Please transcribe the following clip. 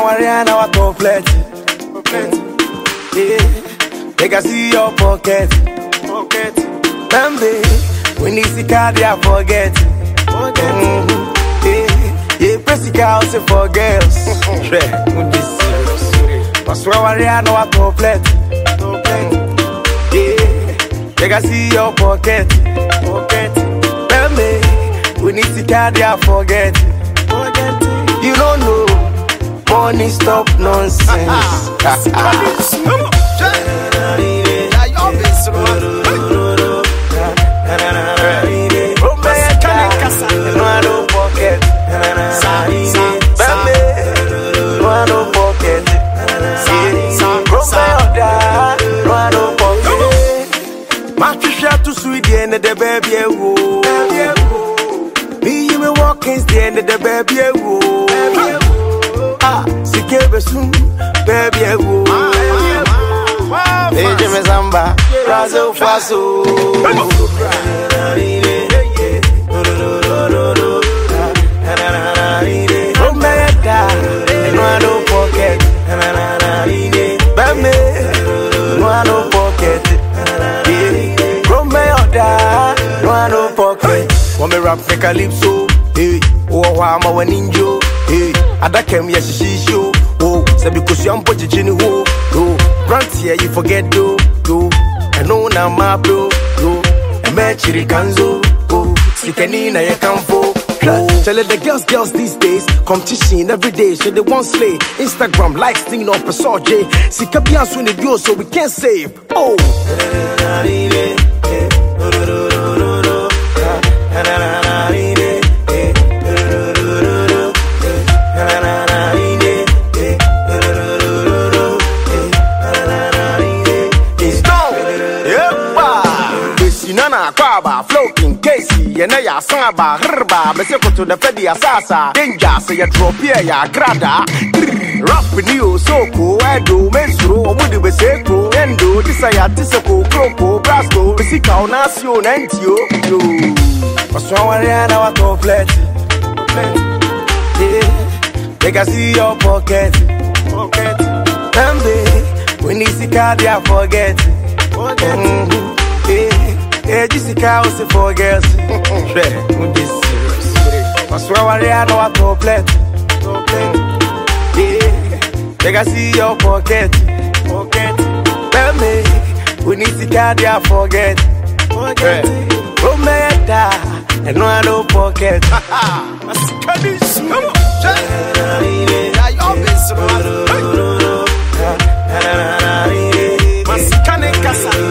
Mariana was plenty. Yeah, they can see your pocket. Bambi, when you see card, you forget. Yeah, press the house for girls. That's why Mariana was plenty. Yeah, they can see your pocket. Bambi, when you see card, you forget. You don't know. Money stop nonsense. To sweet the end of the baby, me me walking the end of the baby, sikebe soon, baby, baby me samba, razo faso. Wame rap fake a calypso, hey. Oh, I'm a ninja, hey. Adakem yes she show, oh. Say because you am put Jenny ho, oh. Grant here you forget do. I know now my bro, a matchy canzo, oh. Sikanina you can for. Tell the girls these days, competition every day, so they won't slay. Instagram likes thing up a soje. Sikabians win the deal, so we can't save. Oh. Floating Casey, and ya samba, herba, Meseko to the Fedi Asasa, danger, say ya drop here, ya grada, rap new soko, Edo, Mesro, Moody Beseko, Endo, Tisaya, Tisako, Croco, Brasco, Pesica, Nasio, Nantio, was one and our complete. They can see your pocket. When you see card, you forget. Yeah, Jessica was for girls. That's why I know I complete. Yeah, they can see your pocket. Tell me, when you see card, you forget. Rometa, and no I don't pocket. Come on,